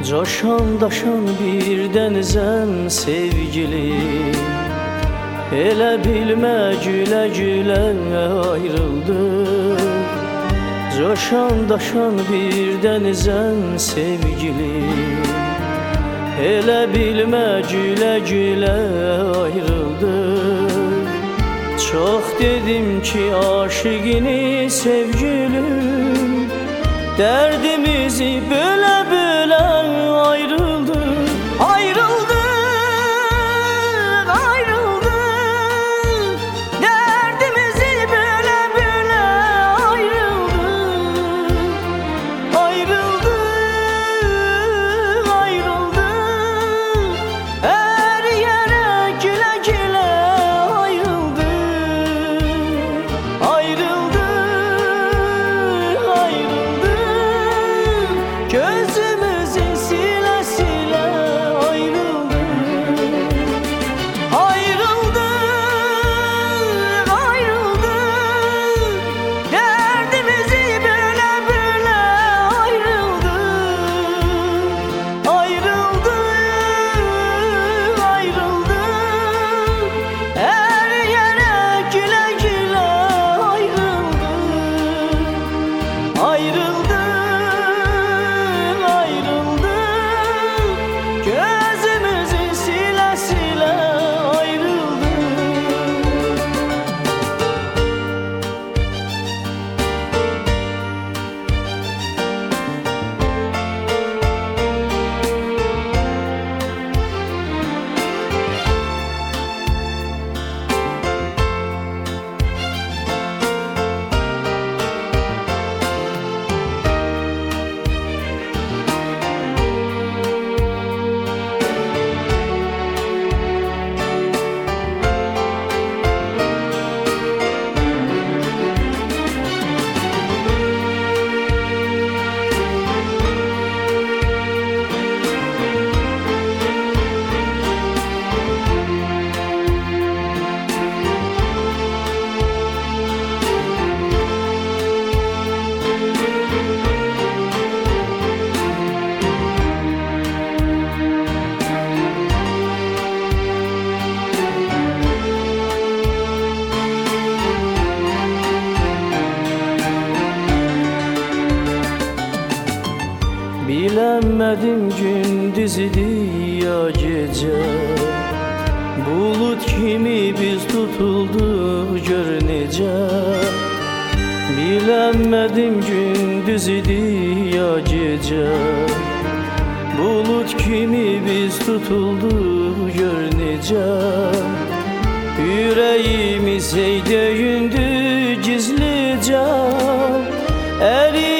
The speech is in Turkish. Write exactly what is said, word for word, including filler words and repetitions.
Coşan daşan bir denizem sevgilim, elə bilmə gülə gülə ayrıldık. Coşan daşan bir denizem sevgilim, elə bilmə gülə gülə ayrıldık. Çox dedim ki aşıqini sevgilim, dərdimizi bölə bölə ayrıldık. Ayrıldık, ayrıldık, dərdimizi bölə bölə ayrıldık. Ayrıldık, ayrıldık, hər yerə gülə gülə ayrıldık. Ayrıldık, ayrıldık, gözümüzü silə silə ayrıldık. Ayrıldık, ayrıldık, dərdimizi bölə bölə ayrıldık. Ayrıldık, ayrıldık, hər yerə gülə gülə ayrıldık. Ayrıldık, ayrıldık, gözümüzü silə silə ayrıldık. Biləmədim gündüz idi ya gecə, bulut kimi biz tutulduq gör necə. Biləmədim gündüz idi ya gecə, bulut kimi biz tutulduq gör necə. Ürəyimiz ey döyündü gizlicə, əri